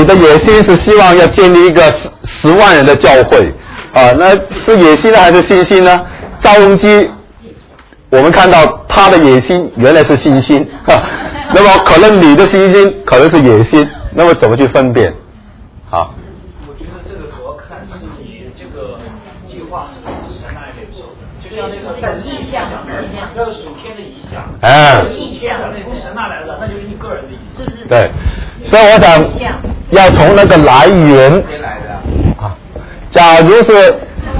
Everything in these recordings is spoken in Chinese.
你的野心是希望要建立一个10万人的教会啊，那是野心呢还是信心呢？赵镕基，我们看到他的野心原来是信心啊，那么可能你的信心可能是野心，那么怎么去分辨？好。 我觉得这个主要看是你这个计划是不是神来领受的，就像那个意向，要是属天的意向，意向从神那来的，那就是你个人的意思，是不是？ 对，所以我想要从那个来源啊，假如是。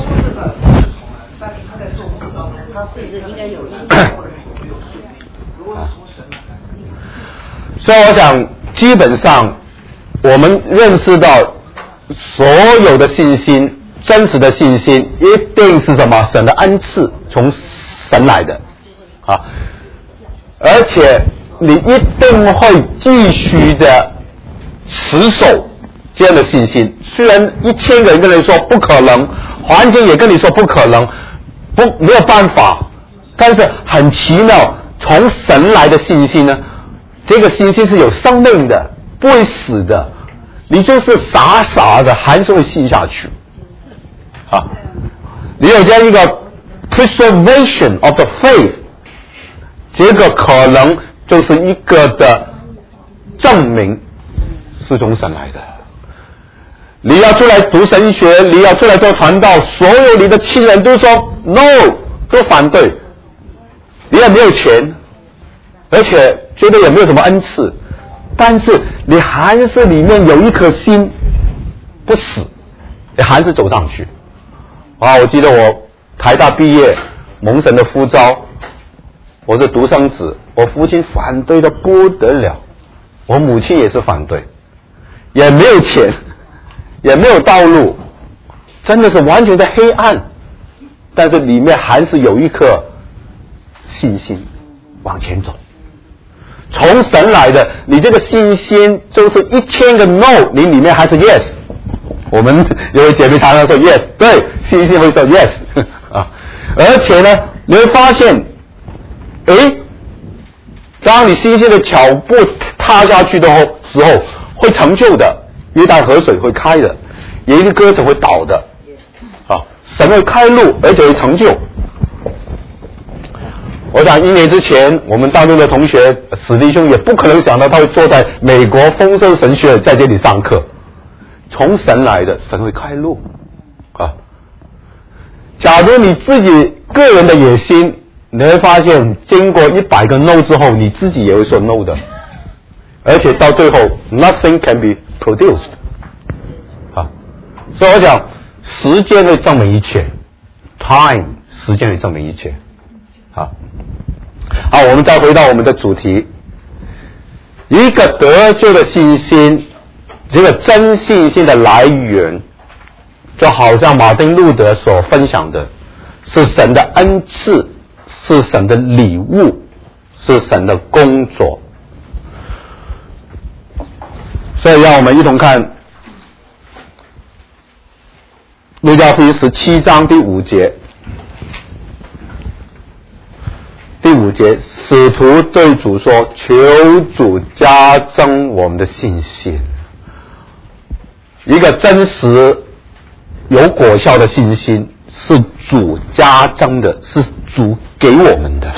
所以我想基本上我们认识到所有的信心，真实的信心一定是什么？神的恩赐，从神来的啊，而且你一定会继续的持守这样的信心，虽然1000个人跟你说不可能，环境也跟你说不可能，没有办法，但是很奇妙，从神来的信心呢，这个信心是有生命的，不会死的，你就是傻傻的还是会信下去啊！你有这样一个 preservation of the faith， 这个可能就是一个的证明是从神来的。你要出来读神学，你要出来做传道，所有你的亲人都说 no， 都反对，你也没有钱，而且觉得也没有什么恩赐，但是你还是里面有一颗心不死，你还是走上去啊！我记得我台大毕业，蒙神的呼召，我是独生子，我父亲反对的不得了，我母亲也是反对，也没有钱，也没有道路，真的是完全的黑暗，但是里面还是有一颗信心往前走，从神来的，你这个信心就是1000个 no， 你里面还是 yes。我们有位姐妹常常说 yes， 对，信心会说 yes 啊，而且呢，你会发现，当你信心的脚步踏下去的时候，会成就的。约旦河水会开的，耶利哥城会倒的，啊，神会开路，而且会成就。我想1年之前，我们大陆的同学史弟兄也不可能想到他会坐在美国丰盛神学在这里上课。从神来的，神会开路啊。假如你自己个人的野心，你会发现经过100个 no 之后，你自己也会说 no 的，而且到最后 nothing can be produced 啊。所以我想时间会证明一切， time 时间会证明一切啊。好，我们再回到我们的主题，一个得救的信心，这个真信心的来源，就好像马丁路德所分享的，是神的恩赐，是神的礼物，是神的工作。所以让我们一同看路加福音17章第5节。第5节，使徒对主说：“求主加增我们的信心。”一个真实有果效的信心是主加增的，是主给我们的。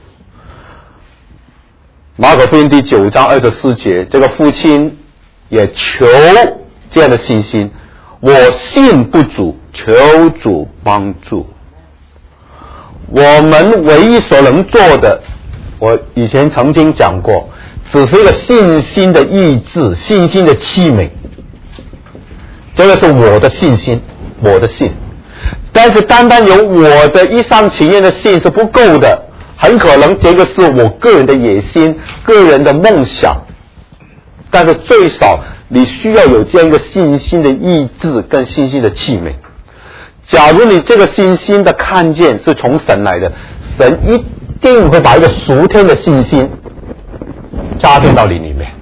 马可福音第9章24节，这个父亲也求这样的信心，我信不足，求主帮助。我们唯一所能做的，我以前曾经讲过，只是一个信心的意志，信心的器皿。这个是我的信心，我的信。但是单单有我的一厢情愿的信是不够的，很可能这个是我个人的野心，个人的梦想。但是最少你需要有这样一个信心的意志跟信心的器皿。假如你这个信心的看见是从神来的，神一定会把一个属天的信心加添到你里面，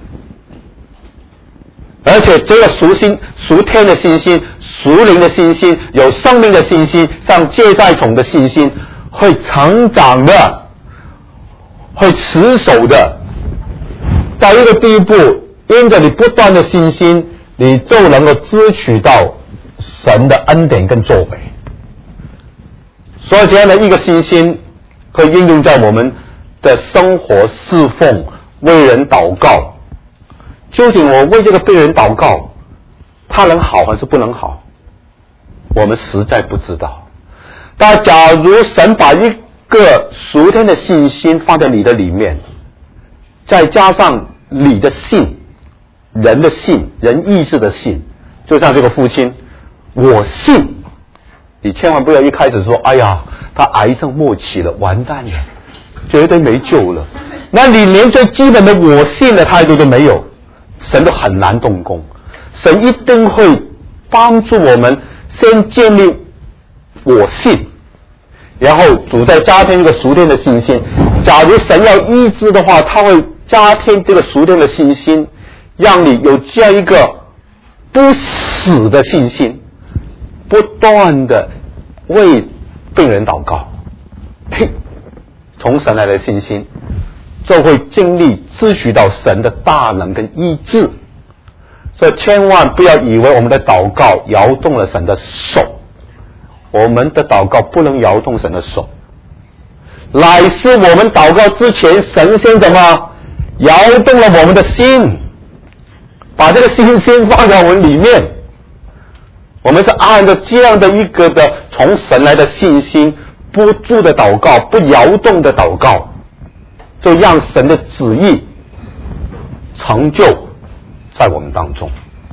而且这个属天的信心、属灵的信心、有生命的信心、像芥菜种的信心，会成长的，会持守的，到一个地步，因着你不断的信心， 你就能够支取到神的恩典跟作为。所以这样的一个信心可以应用在我们的生活侍奉、为人祷告。究竟我为这个病人祷告，他能好还是不能好，我们实在不知道。但假如神把一个属天的信心放在你的里面，再加上你的信，人的信，人意志的信，就像这个父亲，我信，你千万不要一开始说，哎呀，他癌症末期了，完蛋了，绝对没救了。那你连最基本的我信的态度都没有，神都很难动工。神一定会帮助我们先建立我信，然后主再加添一个属天的信心。假如神要医治的话，他会加添这个属天的信心，让你有这样一个不死的信心，不断的为病人祷告，从神来的信心就会经历支取到神的大能跟医治。所以千万不要以为我们的祷告摇动了神的手，我们的祷告不能摇动神的手，乃是我们祷告之前，神先怎么摇动了我们的心，把这个信心放在我们里面。我们是按照这样的一个的从神来的信心，不住的祷告，不摇动的祷告，就让神的旨意成就在我们当中。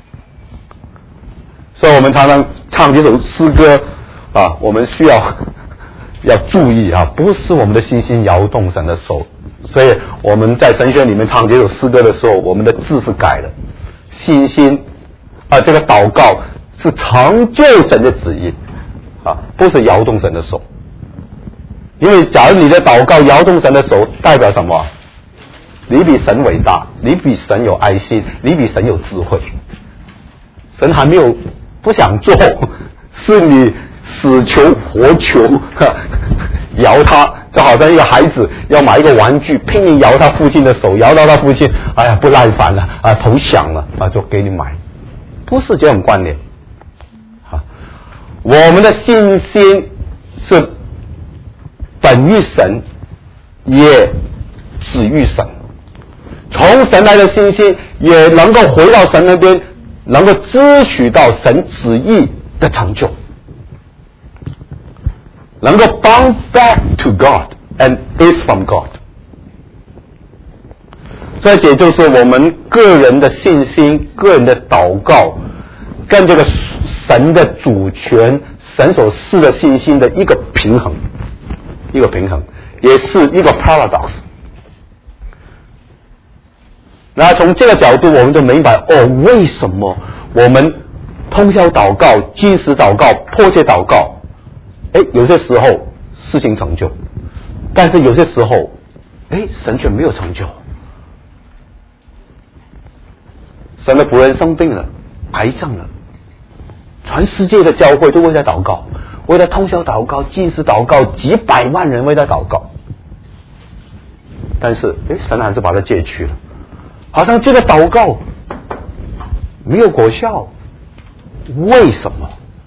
所以我们常常唱这首诗歌啊，我们需要注意啊，不是我们的信心摇动神的手。所以我们在神学里面唱这首诗歌的时候，我们的字是改了，信心这个祷告是成就神的旨意啊，不是摇动神的手。因为假如你的祷告摇动神的手，代表什么？你比神伟大，你比神有爱心，你比神有智慧。神还没有不想做，是你死求活求摇他，就好像一个孩子要买一个玩具，拼命摇他父亲的手，摇到他父亲哎呀不耐烦了投降了就给你买，不是这种观念我们的信心是本于神，也止于神。从神来的信心也能够回到神那边，能够支取到神旨意的成就，能够 bound back to God and is from God。 所以这就是我们个人的信心，个人的祷告跟这个神的主权，神所赐的信心的一个平衡，也是一个 paradox。那从这个角度我们就明白为什么我们通宵祷告、禁食祷告、迫切祷告，有些时候事情成就，但是有些时候神却没有成就。神的仆人生病了，癌症了，全世界的教会都为他祷告，为他通宵祷告、禁食祷告，几百万人为他祷告，但是神还是把他戒去了，好像这个祷告没有果效。为什么？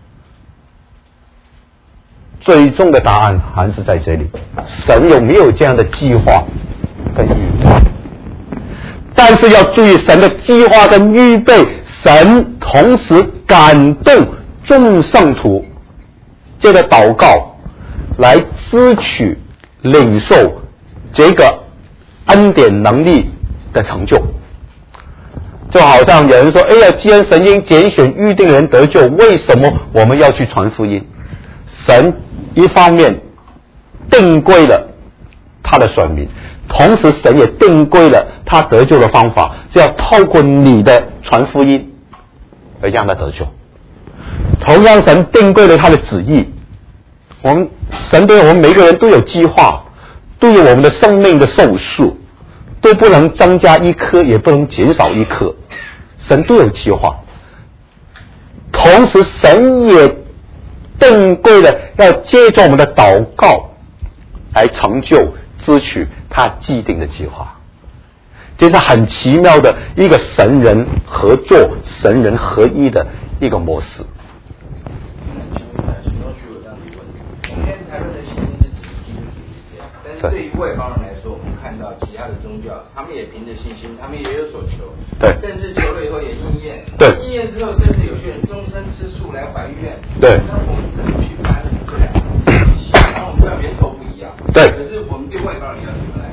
最终的答案还是在这里，神有没有这样的计划跟预备？但是要注意，神的计划跟预备，神同时感动众圣徒这个祷告来支取领受这个恩典能力的成就。就好像有人说既然神因拣选预定人得救，为什么我们要去传福音？神一方面定规了他的选民，同时神也定规了他得救的方法，是要透过你的传福音而让他得救。同样神定规了他的旨意，神对我们每个人都有计划，都有我们的生命的寿数，都不能增加一颗也不能减少一颗，神都有计划。同时神也定规了要借助我们的祷告来成就支取他既定的计划。 这是很奇妙的一个神人合作、神人合一的一个模式。 对于外邦人来说，我们看到其他的宗教，他们也凭着信心，他们也有所求， 对， 甚至求了以后也应验， 对， 应验之后，甚至有些人终身吃素来还愿， 对。 那我们怎么去判断这两个？然后我们知道源头不一样， 对。 可是我们对外邦人要怎么来？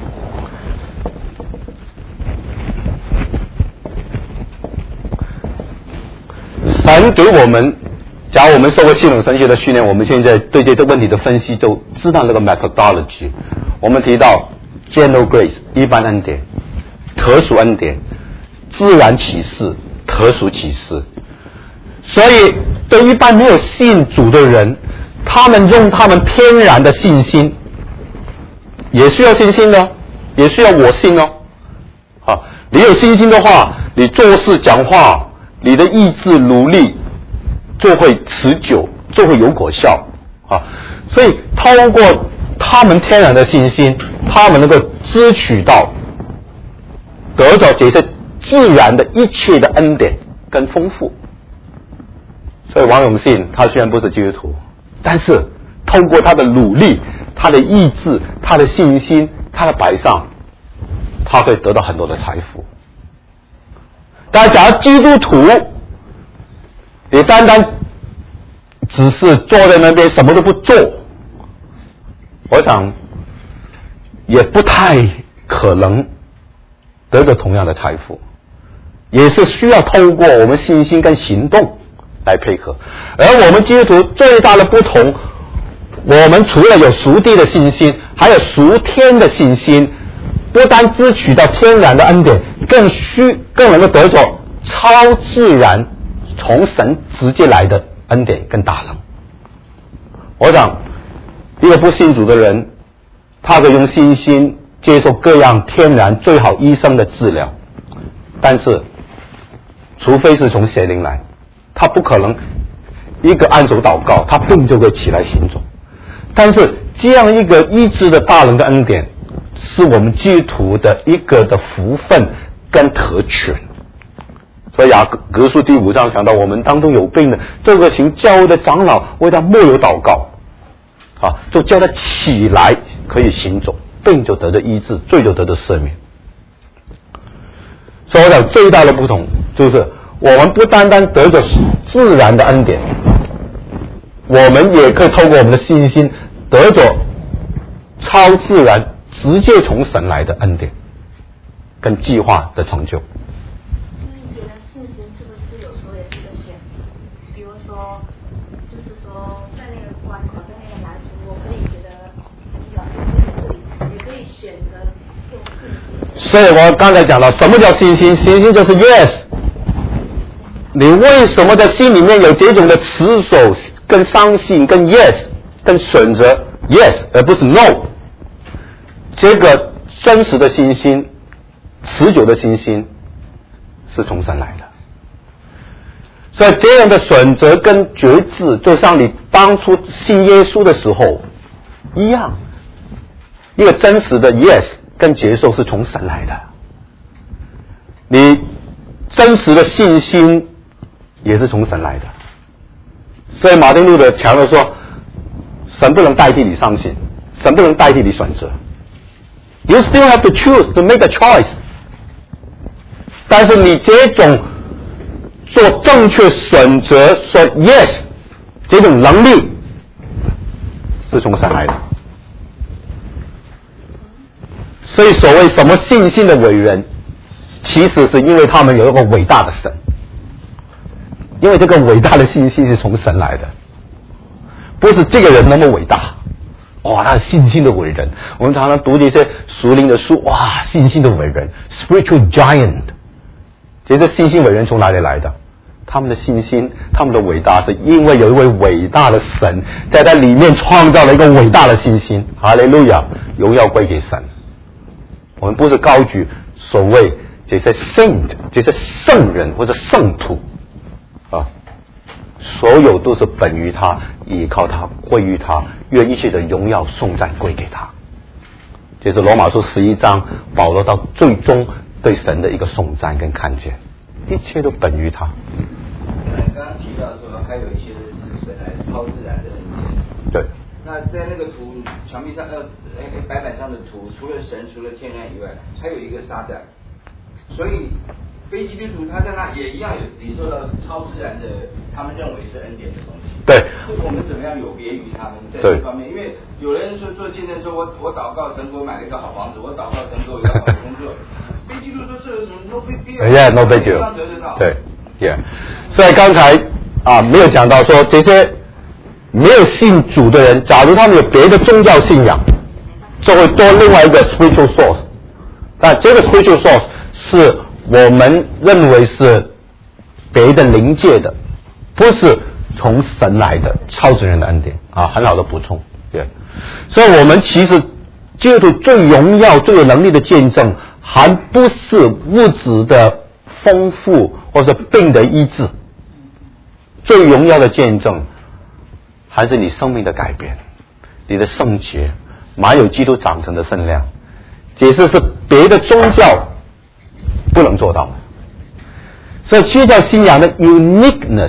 神给我们，假如我们受过系统神学的训练，我们现在对这个问题的分析就知道那个 methodology。我们提到 general grace 一般恩典、特殊恩典、自然启示、特殊启示。所以对一般没有信主的人，他们用他们天然的信心，也需要信心的，也需要我信哦。啊，你有信心的话，你做事讲话，你的意志努力就会持久，就会有果效啊。所以透过他们天然的信心，他们能够支取到得到这些自然的一切的恩典跟丰富。所以王永信他虽然不是基督徒，但是透过他的努力、他的意志、他的信心、他的摆上，他会得到很多的财富。但假如基督徒你单单只是坐在那边什么都不做，我想也不太可能得到同样的财富，也是需要透过我们信心跟行动来配合。而我们基督徒最大的不同，我们除了有属地的信心，还有属天的信心，不单支取到天然的恩典，更能够得着超自然从神直接来的恩典跟大能。我想一个不信主的人，他可以用信心接受各样天然最好医生的治疗，但是除非是从邪灵来，他不可能一个按手祷告他病就会起来行走。但是这样一个医治的大能的恩典，是我们基督徒的一个的福分跟特权。所以雅各书第5章讲到，我们当中有病的，这个行教会的长老为他默有祷告啊，就叫他起来可以行走，病就得到医治，罪就得到赦免。所以我讲最大的不同就是我们不单单得着自然的恩典，我们也可以透过我们的信心得着超自然直接从神来的恩典跟计划的成就。 所以你觉得信心是不是有时候也是个选择？比如说就是说在那个关口在那个难处，我可以觉得也可以选择用信心。 所以我刚才讲了什么叫信心，信心就是 yes。你为什么在心里面有这种的持守跟相信跟 yes 跟选择 yes 而不是 no？ 这个真实的信心、持久的信心是从神来的。所以这样的选择跟决志，就像你当初信耶稣的时候一样，一个真实的 yes 跟接受是从神来的。你真实的信心也是从神来的。所以马丁路德强调说，神不能代替你相信，神不能代替你选择。You still have to choose to make a choice。但是你这种做正确选择说 yes 这种能力是从神来的。所以所谓什么信心的伟人，其实是因为他们有一个伟大的神，因为这个伟大的信心是从神来的，不是这个人那么伟大。哇，他是信心的伟人。我们常常读这些属灵的书，哇，信心的伟人 spiritual giant。 这些信心伟人从哪里来的？他们的信心，他们的伟大，是因为有一位伟大的神在他里面创造了一个伟大的信心。哈利路亚，荣耀归给神。我们不是高举所谓这些 saint 这些圣人或者圣徒啊，所有都是本于他，依靠他，归于他，愿一切的荣耀颂赞归给他。这是罗马书11章保罗到最终对神的一个颂赞跟看见，一切都本于他。 刚刚提到说，还有一些是神来超自然的恩典。 对。 那在那个图墙壁上白板上的图，除了神，除了天然以外，还有一个撒旦。所以非基督徒他在那也一样有领受到超自然的，他们认为是恩典的东西。 对。 我们怎么样有别于他们在这方面？因为有人说做见证说，我祷告神给我买了一个好房子，我祷告神给我一个好工作。非基督徒这有什么 no big deal？ no big deal。对 ，yeah。所以刚才没有讲到说这些没有信主的人，假如他们有别的宗教信仰，就会多另外一个 spiritual source。但这个 spiritual source 是我们认为是别的灵界的，不是从神来的超自然的恩典很好的补充。对，所以我们其实基督徒最荣耀、最有能力的见证，还不是物质的丰富或者病的医治，最荣耀的见证还是你生命的改变，你的圣洁，满有基督长成的圣量。解释是别的宗教不能做到的。所以基督教信仰的 uniqueness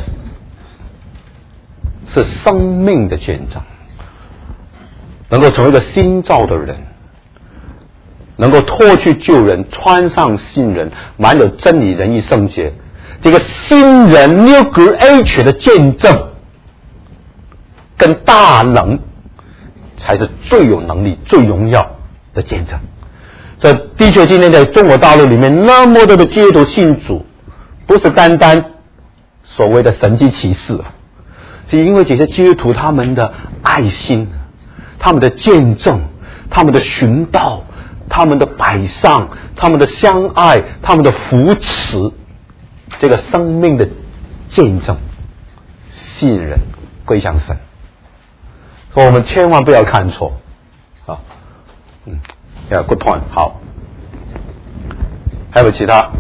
是生命的见证，能够成为一个新造的人，能够脱去旧人，穿上新人，满有真理、仁义、圣洁。这个新人 new creation 的见证跟大能才是最有能力、最荣耀的见证。所以的确今天在中国大陆里面那么多的基督徒信主，不是单单所谓的神迹奇事，是因为这些基督徒他们的爱心，他们的见证，他们的寻道，他们的摆上，他们的相爱，他们的扶持，这个生命的见证吸引人归向神。所以我们千万不要看错good point。 好，还有其他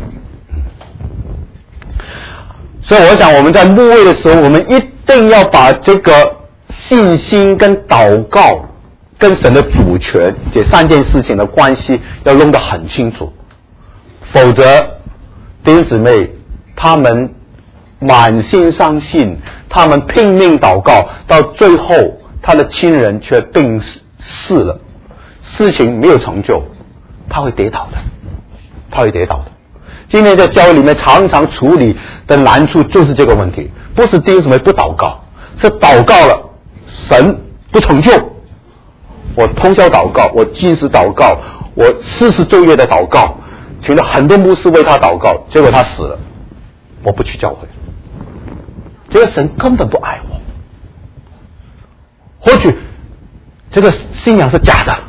所以我想我们在牧会的时候，我们一定要把这个信心跟祷告跟神的主权这三件事情的关系要弄得很清楚，否则弟兄姊妹他们满心相信，他们拼命祷告，到最后他的亲人却病逝了，事情没有成就，他会跌倒的，他会跌倒的。今天在教会里面常常处理的难处就是这个问题，不是弟兄姊妹不祷告，是祷告了神不成就。我通宵祷告，我禁食祷告，我40昼夜的祷告，请了很多牧师为他祷告，结果他死了，我不去教会。这个神根本不爱我，或许这个信仰是假的，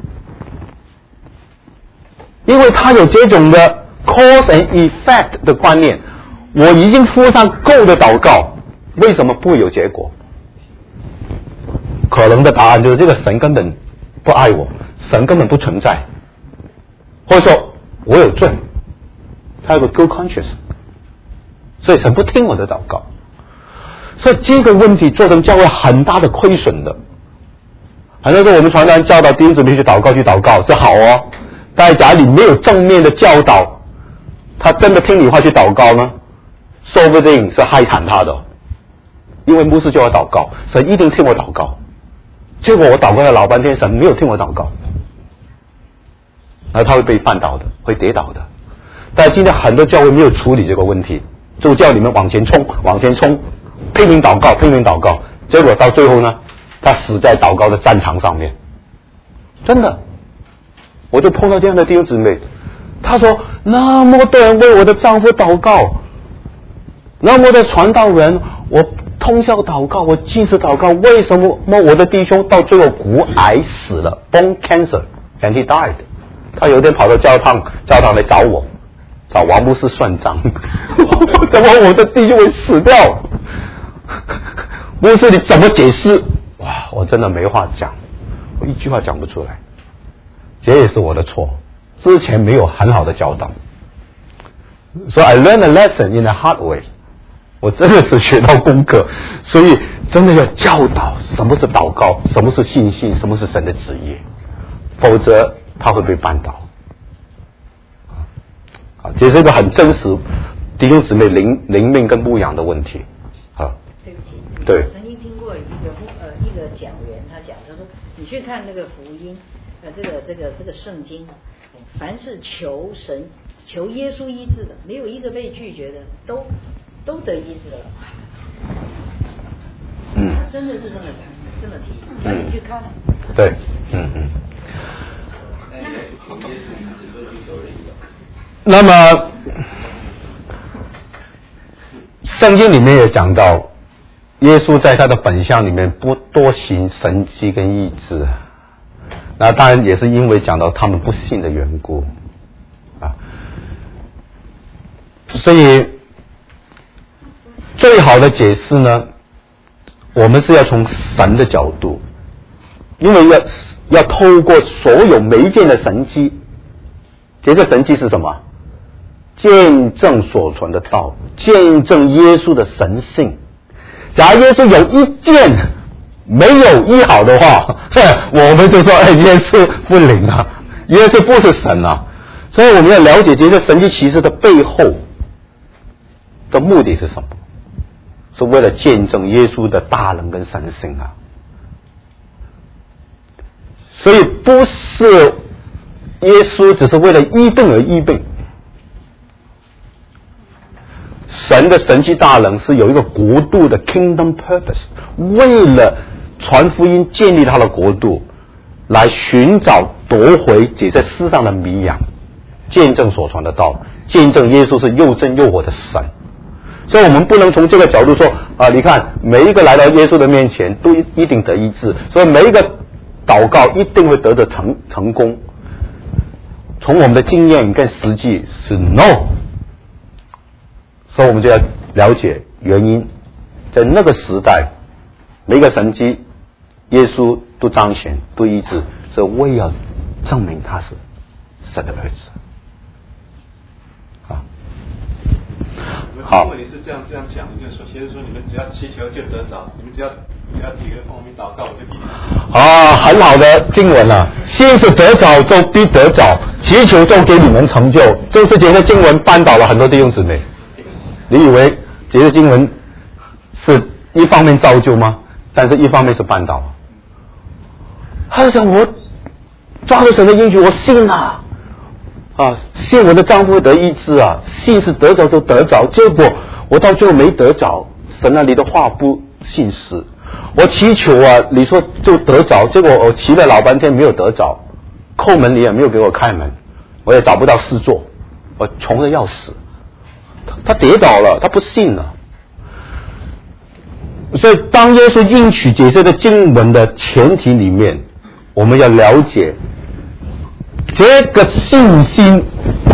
因为他有这种的 cause and effect 的观念，我已经付上够的祷告，为什么不有结果？可能的答案就是这个神根本不爱我，神根本不存在，或者说我有罪，他有个 good conscience， 所以神不听我的祷告。所以这个问题造成教会很大的亏损的。很多时候我们传道人教导弟兄姊妹去祷告是好哦，但假如你没有正面的教导，他真的听你话去祷告呢，说不定是害惨他的。因为牧师叫我祷告，神一定听我祷告，结果我祷告了老半天，神没有听我祷告，然后他会被绊倒的，会跌倒的。但今天很多教会没有处理这个问题，就叫你们往前冲，拼命祷告，结果到最后呢，他死在祷告的战场上面。真的，我就碰到这样的弟兄姊妹，他说那么多人为我的丈夫祷告，那么多传道人，我通宵祷告，我禁食祷告，为什么我的弟兄到最后骨癌死了 bone cancer and he died。 他有一天跑到教堂来找我，找王牧师算账怎么我的弟兄会死掉？牧师你怎么解释？哇，我真的没话讲，我一句话讲不出来。这也是我的错，之前没有很好的教导。So I learned a lesson in a hard way。我真的是学到功课，所以真的要教导什么是祷告，什么是信心，什么是神的旨意，否则他会被绊倒。 啊，这是一个很真实弟兄姊妹灵命跟牧养的问题啊。 对不起， 对， 我曾经听过一个讲员，他说你去看那个福音，这个圣经，凡是求神求耶稣医治的，没有一个被拒绝的，都得医治了。真的是这么提，那你去看。 对，那么圣经里面也讲到，耶稣在他的本相里面不多行神迹跟医治，那当然也是因为讲到他们不信的缘故啊。所以最好的解释呢，我们是要从神的角度，因为要透过所有每一件的神迹，这个神迹是什么？见证所传的道，见证耶稣的神性。假如耶稣有一件没有医好的话，我们就说耶稣不灵啊，耶稣不是神啊。所以我们要了解这些神迹奇事的背后的目的是什么，是为了见证耶稣的大能跟神性啊。所以不是耶稣只是为了医病而医病，神的神迹大能是有一个国度的 kingdom purpose， 为了传福音建立他的国度，来寻找夺回这些世上的迷羊，见证所传的道，见证耶稣是又真又活的神。所以我们不能从这个角度说啊，你看每一个来到耶稣的面前都一定得医治，所以每一个祷告一定会得成功。从我们的经验跟实际是 no， 所以我们就要了解原因。在那个时代，每一个神迹耶稣都彰显都医治，是为了证明他是神的儿子。 好，如果你是这样讲，你就说，其实说你们只要祈求就得着，你们只要几个奉名祷告，我就必定。 很好的经文啊，先是得着就必得着，祈求就给你们成就。这是这些经文扳倒了很多弟兄姊妹。你以为这些经文是一方面造就吗？但是一方面是扳倒。他想我抓住神的应许，我信啊。信我的丈夫会得医治啊，信是得着就得着，结果我到最后没得着，神啊，你的话不信实。我祈求啊，你说就得着，结果我祈了老半天没有得着，叩门你也没有给我开门，我也找不到事做，我穷得要死。他跌倒了，他不信了。所以当耶稣应许这些的经文的前提里面，我们要了解这个信心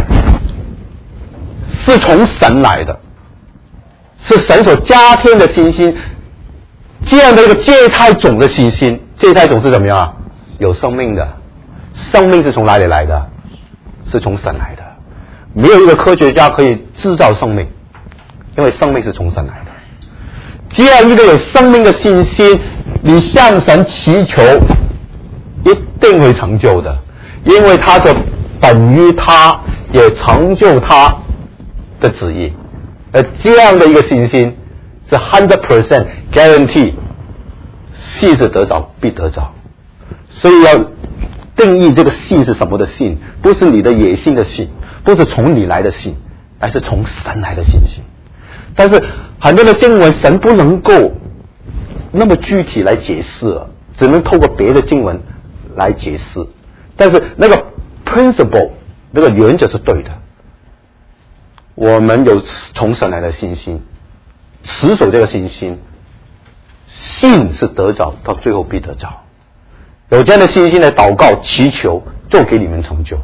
是从神来的，是神所加添的信心。这样的一个芥菜种的信心，芥菜种是怎么样啊？有生命的，生命是从哪里来的？是从神来的。没有一个科学家可以制造生命，因为生命是从神来的。这样一个有生命的信心，你向神祈求，一定会成就的，因为他是本于他，也成就他的旨意。这样的一个信心是 100% guarantee， 信是得着必得着。所以要定义这个信是什么的信，不是你的野心的信，不是从你来的信，而是从神来的信心。但是很多的经文神不能够那么具体来解释，只能透过别的经文来解释，但是那个 principle 那个原则是对的。我们有从神来的信心，持守这个信心，信是得着，到最后必得着。有这样的信心来祷告祈求，就给你们成就。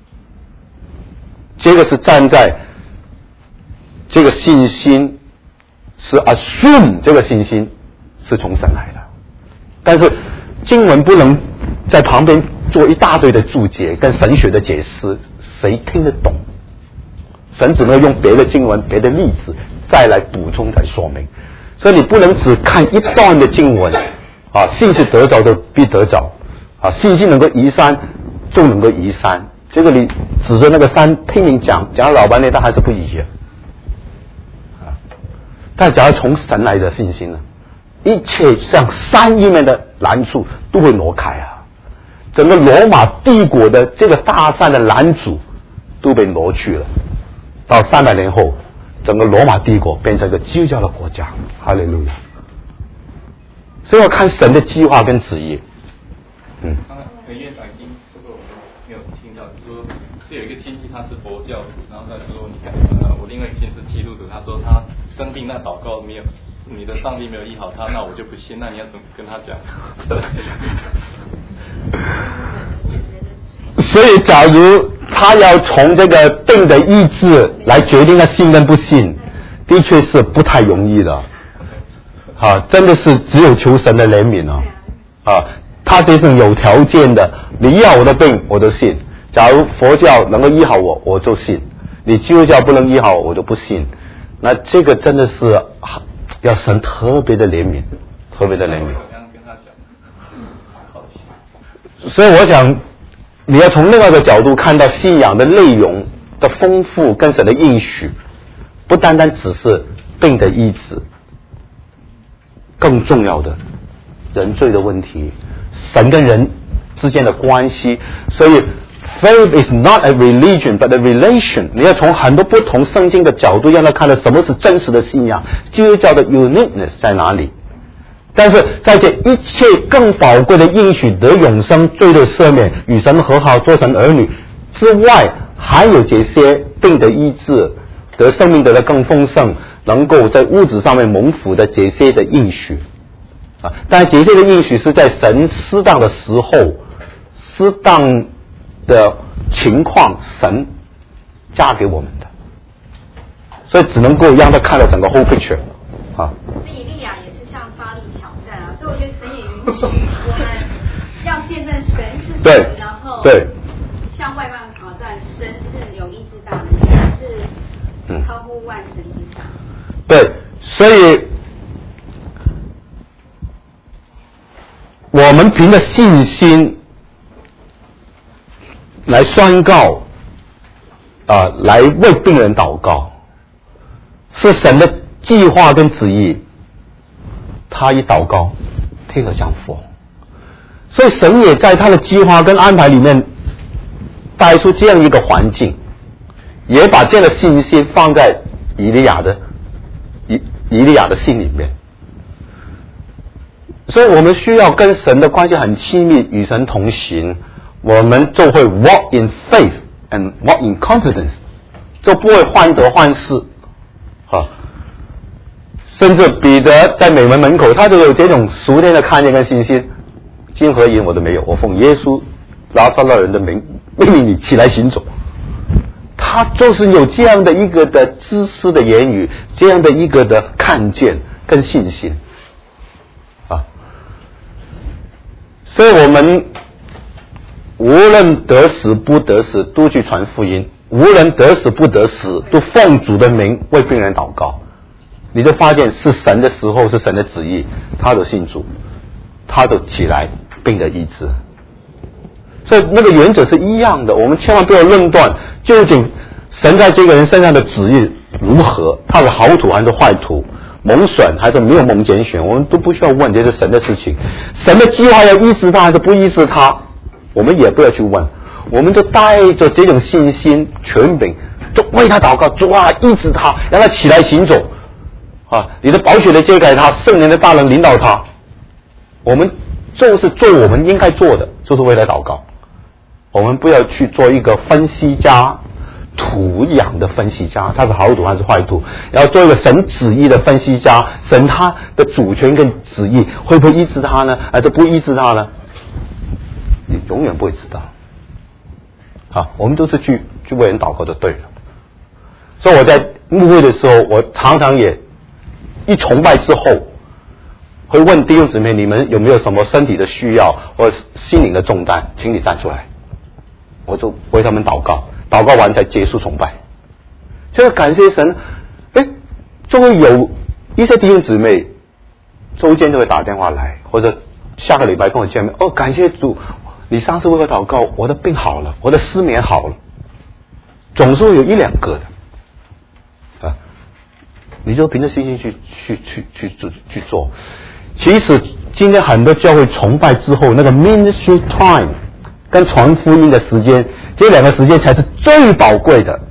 这个是站在这个信心是 assume 这个信心是从神来的，但是经文不能在旁边做一大堆的注解跟神学的解释，谁听得懂？神只能用别的经文别的例子再来补充来说明。所以你不能只看一段的经文信是得着就必得着信心能够移山就能够移山， 结果你指着那个山拼命讲了老半天，他还是不依啊。但假如从神来的信心呢，一切像山一面的拦阻都会挪开啊！整个罗马帝国的这个大山的拦阻都被挪去了。到300年后，整个罗马帝国变成一个基督教的国家。哈利路亚！所以要看神的计划跟旨意。 刚刚院长已经说过，我没有听到，说是有一个亲戚他是佛教徒，然后他说你看，我另外一个亲戚是基督徒，他说他生病那祷告没有，你的上帝没有医好他，那我就不信，那你要怎么跟他讲？ 所以假如他要从这个病的意志来决定他信跟不信，的确是不太容易的。真的是只有求神的怜悯他这是有条件的，你医好我的病我就信，假如佛教能够医好我，我就信，你基督教不能医好我就不信，那这个真的是要神特别的怜悯，特别的怜悯。所以我想你要从另外一个角度看到信仰的内容的丰富跟神的应许，不单单只是病的医治，更重要的人罪的问题，神跟人之间的关系。所以 faith is not a religion but a relation。 你要从很多不同圣经的角度让他看到什么是真实的信仰，基督教的 uniqueness 在哪里。但是在这一切更宝贵的应许，得永生、罪的赦免、与神和好、做神儿女之外，还有这些病的医治、得生命得的更丰盛，能够在物质上面蒙福的这些的应许但这些的应许是在神适当的时候、适当的情况，神加给我们的，所以只能够让他看到整个 whole picture 以利亚也是向巴力挑战所以我觉得神也允许我们要见证神是神，然后向外邦挑战，神是有医治大能，神是超乎万神之上。 对，所以我们凭着信心来宣告来为病人祷告，是神的计划跟旨意，他一祷告天就降福。所以神也在他的计划跟安排里面带出这样一个环境，也把这样的信心放在以利亚的心里面。所以我们需要跟神的关系很亲密，与神同行，我们就会 walk in faith and walk in confidence， 就不会患得患失甚至彼得在美门门口，他就有这种熟练的看见跟信心。金和银我都没有，我奉耶稣拿撒勒人的名命令你起来行走。他就是有这样的一个的知识的言语，这样的一个的看见跟信心所以我们无论得死不得死都去传福音，无论得死不得死都奉主的名为病人祷告。你就发现是神的时候，是神的旨意，他都信主，他都起来病的医治。所以那个原则是一样的，我们千万不要论断究竟神在这个人身上的旨意如何，他是好土还是坏土，蒙选还是没有蒙拣选，我们都不需要问，这是神的事情。神的计划要医治他还是不医治他，我们也不要去问，我们就带着这种信心权柄，就为他祷告，主啊医治他，让他起来行走你的宝血的揭开他，圣灵的大能领导他，我们就是做我们应该做的，就是为了祷告。我们不要去做一个分析家，土养的分析家，他是好土还是坏土，要做一个神旨意的分析家，神他的主权跟旨意会不会医治他呢，还是不医治他呢，你永远不会知道我们都是去为人祷告就对了。所以我在牧会的时候，我常常也一崇拜之后会问弟兄姊妹，你们有没有什么身体的需要或心灵的重担，请你站出来，我就为他们祷告，祷告完才结束崇拜。这个感谢神，就会有一些弟兄姊妹周间就会打电话来，或者下个礼拜跟我见面，感谢主， 你上次为我祷告，我的病好了，我的失眠好了，总是会有一两个的啊，你就凭着信心去做。其实今天很多教会崇拜之后，那个 ministry time 跟传福音的时间，这两个时间才是最宝贵的。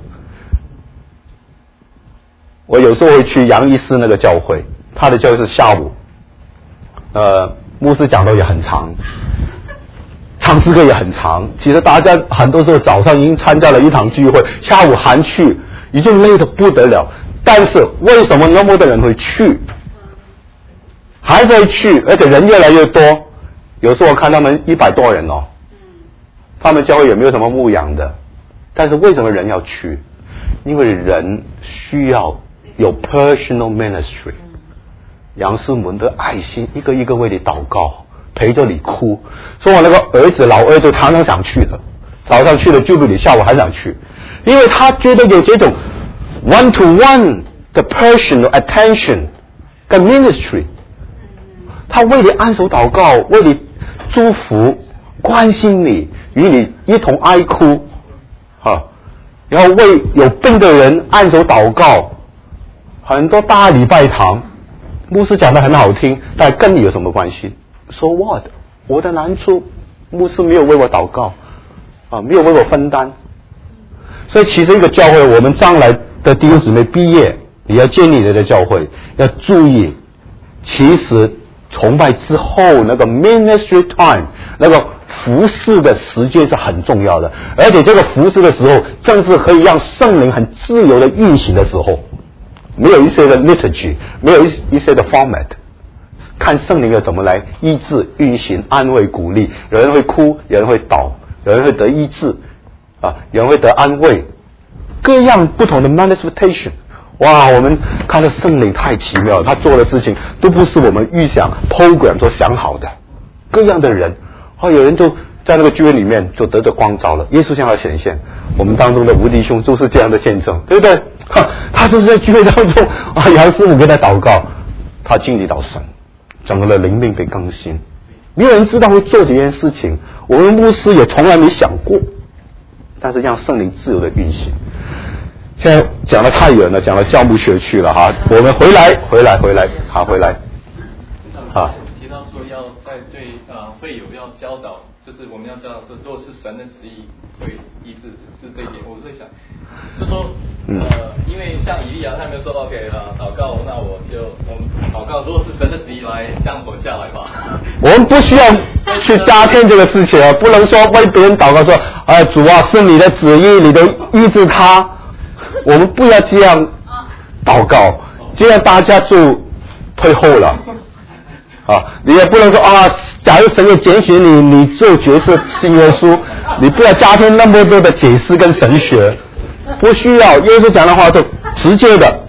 我有时候会去杨医师那个教会，他的教会是下午，牧师讲道也很长，唱诗歌也很长。其实大家很多时候早上已经参加了一堂聚会，下午还去，已经累得不得了。但是为什么那么多人会去？还是会去，而且人越来越多。有时候我看他们100多人哦，他们教会也没有什么牧养的，但是为什么人要去？因为人需要有 personal ministry， 杨师母的爱心一个一个为你祷告，陪着你哭。所以我那个老儿子常常想去的，早上去了就不理，下午还想去，因为他觉得有这种 one to one 的 personal attention 跟 ministry， 他为你按手祷告，为你祝福，关心你，与你一同哀哭啊，然后为有病的人按手祷告。很多大礼拜堂，牧师讲得很好听，但跟你有什么关系 ？So what？ 我的难处，牧师没有为我祷告，啊，没有为我分担。所以其实一个教会，我们将来的弟兄姊妹毕业，你要建立你的教会，要注意，其实崇拜之后那个 ministry time， 那个服侍的时间是很重要的，而且这个服侍的时候，正是可以让圣灵很自由的运行的时候。没有一些的 liturgy， 没有一些的 format， 看圣灵要怎么来医治、运行、安慰、鼓励。有人会哭，有人会祷，有人会得医治，啊，有人会得安慰，各样不同的 manifestation。哇，我们看到圣灵太奇妙了，他做的事情都不是我们预想 program 所想好的，各样的人，有人就在那个聚会里面就得着光照了，耶稣向他显现。我们当中的吴弟兄就是这样的见证，对不对？他就是在聚会当中杨师母跟他祷告，他经历到神，整个的灵命被更新。没有人知道会做这件事情，我们牧师也从来没想过，但是让圣灵自由的运行。现在讲得太远了，讲到教牧学去了哈，我们回来，好，回来。啊， 提到说要在对会友要教导，就是我们要教导说，做是神的旨意会医治，是这一点。我在想，就说因为像以利亚他没有说 OK 祷告，那我们祷告，如果是神的旨意来降火下来吧。 我们不需要去加添这个事情啊，不能说为别人祷告说，主啊，是你的旨意，你的医治他。我们不要这样祷告，这样大家就退后了。你也不能说假如神要拣选你，你就决志信耶稣，你不要加添那么多的解释跟神学，不需要。耶稣讲的话是直接的，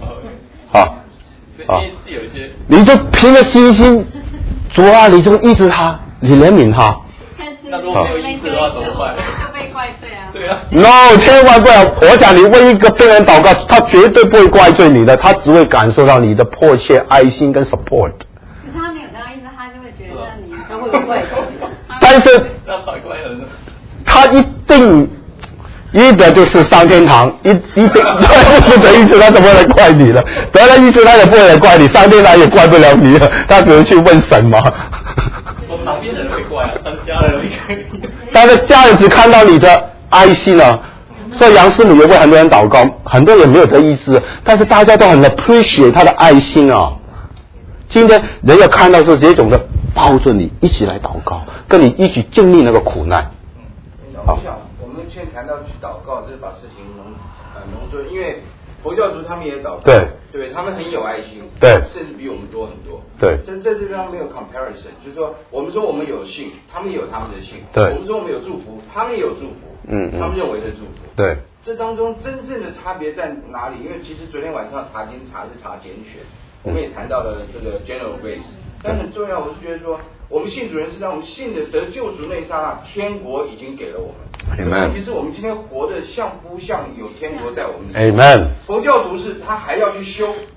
你就凭着信心，主啊，你就医治他，你怜悯他。 那如果没有医治的话怎么办？ 就被怪罪啊。对啊。 No， 千万不要！我想你为一个病人祷告，他绝对不会怪罪你的，他只会感受到你的迫切爱心跟 support。 可是他没有这样意思，他就会觉得你他会怪罪。 但是他一得就是上天堂，一定不得医治，他怎么来怪你了？得了医治，他也不会来怪你，上天堂也怪不了你了，他只能去问神嘛。 我旁边的人会怪但家人但是家人只看到你的爱心啊，所以杨师母也为很多人祷告，很多人没有得医治，但是大家都很 appreciate 他的爱心啊。今天人要看到是这种的抱着你一起来祷告，跟你一起经历那个苦难。 我想我们先谈到去祷告，就是把事情浓缩，因为佛教徒他们也祷告，对，他们很有爱心， 对， 甚至比我们多很多， 对。 在这地方没有 comparison， 就是说我们说我们有信，他们也有他们的信， 对。 我们说我们有祝福，他们也有祝福，他们认为的祝福， 对。 这当中真正的差别在哪里？因为其实昨天晚上查经查拣选，我们也谈到了这个 general grace， 但很重要，我是觉得说，我们信主人是让我们信的得救主那一刹那，天国已经给了我们。 Amen。 其实我们今天活的像不像有天国在我们里面 ？Amen。 佛教徒是他还要去修，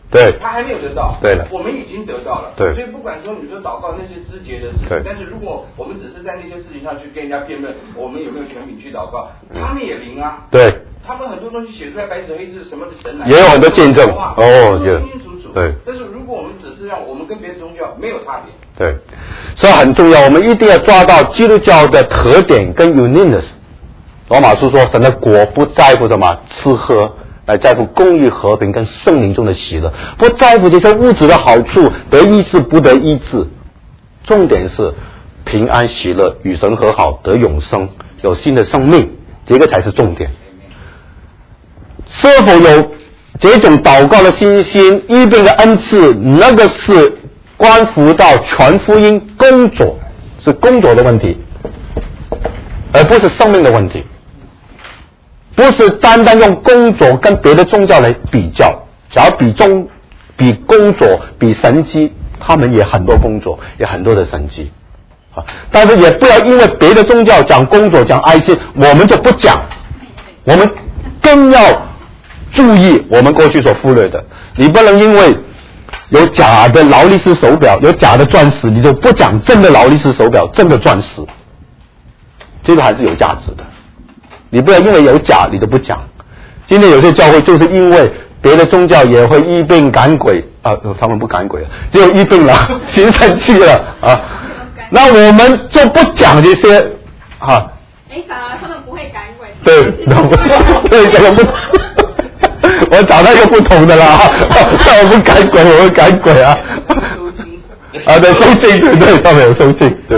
对， 他还没有得到。 对了， 我们已经得到了。 对， 所以不管说你说祷告那些枝节的事情，但是如果我们只是在那些事情上去跟人家辩论，我们有没有权柄去祷告，他们也灵啊。 对， 他们很多东西写出来白纸黑字，什么的神来， 也有很多见证哦， 清清楚楚。 对， 但是如果我们只是让我们跟别的宗教没有差别。 对，所以很重要，我们一定要抓到基督教的特点跟 uniqueness。罗马书说，神的国不在乎什么吃喝，来在乎公义、和平跟圣灵中的喜乐，不在乎这些物质的好处，得医治不得医治。重点是平安喜乐，与神和好，得永生，有新的生命，这个才是重点。是否有这种祷告的信心、医病的恩赐，那个是关乎到全福音工作，是工作的问题，而不是生命的问题。不是单单用工作跟别的宗教来比较，只要比工作、比神迹，他们也很多工作，也很多的神迹啊。但是也不要因为别的宗教讲工作、讲爱心，我们就不讲，我们更要注意我们过去所忽略的。你不能因为有假的劳力士手表、有假的钻石，你就不讲真的劳力士手表、真的钻石，这个还是有价值的。你不要因为有假你就不讲。今天有些教会就是因为别的宗教也会医病赶鬼啊，他们不赶鬼了，只有医病了，行神迹了啊。那我们就不讲这些啊。 反而他们不会赶鬼。 对，对，这个不同。我找到一个不同的啦，我不赶鬼，我会赶鬼啊。啊，对，收经，对，他们有收经，对。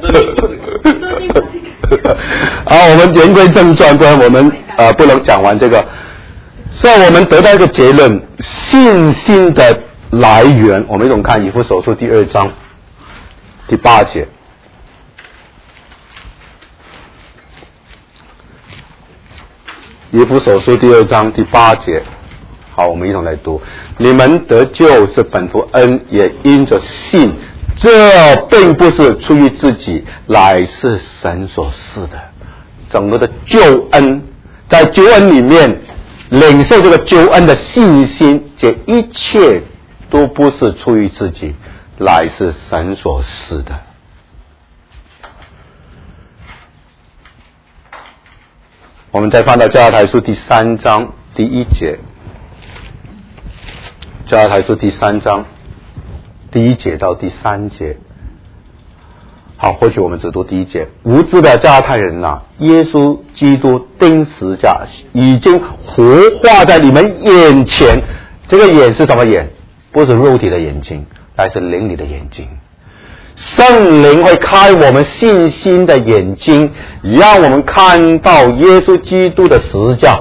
好，我们言归正传，不然我们不能讲完这个。所以我们得到一个结论：信心的来源。我们一同看以弗所书第2章第8节。以弗所书第2章第8节。好，我们一同来读：你们得救是本乎恩，也因着信。这并不是出于自己，乃是神所赐的。整个的救恩，在救恩里面领受这个救恩的信心，这一切都不是出于自己，乃是神所赐的。我们再翻到加拉太书第3章第1节，加拉太书第3章第1节到第3节。好，或许我们只读第1节。无知的加拉太人啊，耶稣基督钉十字架已经活化在你们眼前。这个眼是什么眼？不是肉体的眼睛，乃是灵里的眼睛。圣灵会开我们信心的眼睛，让我们看到耶稣基督的十字架。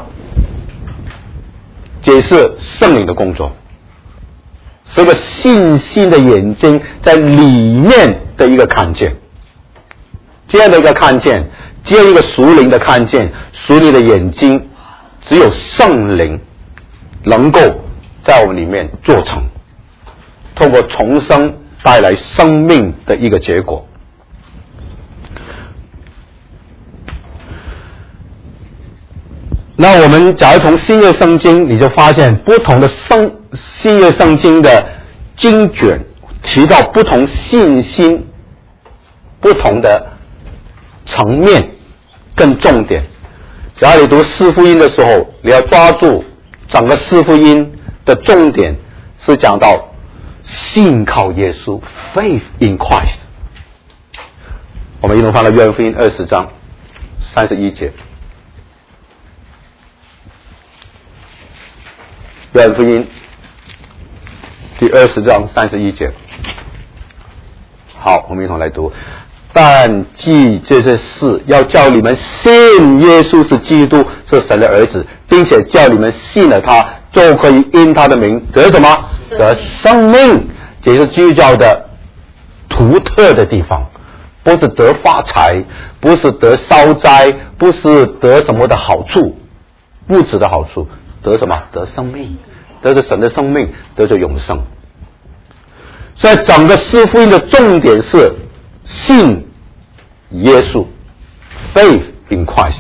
这是圣灵的工作，是个信心的眼睛在里面的一个看见。这样的一个看见，这样一个属灵的看见，属灵的眼睛，只有圣灵能够在我们里面做成，透过重生带来生命的一个结果。那我们假如从新约圣经，你就发现不同的新约圣经的经卷提到不同信心不同的层面跟重点。假如你读四福音的时候，你要抓住整个四福音的重点是讲到信靠耶稣 ，faith in Christ。我们一同翻到约翰福音20章31节。约翰福音第20章31节。好，我们一同来读。但记这些事，要叫你们信耶稣是基督，是神的儿子，并且叫你们信了他，就可以因他的名得什么？得生命。这是基督教的独特的地方，不是得发财，不是得消灾，不是得什么的好处，物质的好处，得什么？得生命，得着神的生命，得着永生。所以整个四福音的重点是信耶稣 ，faith in Christ。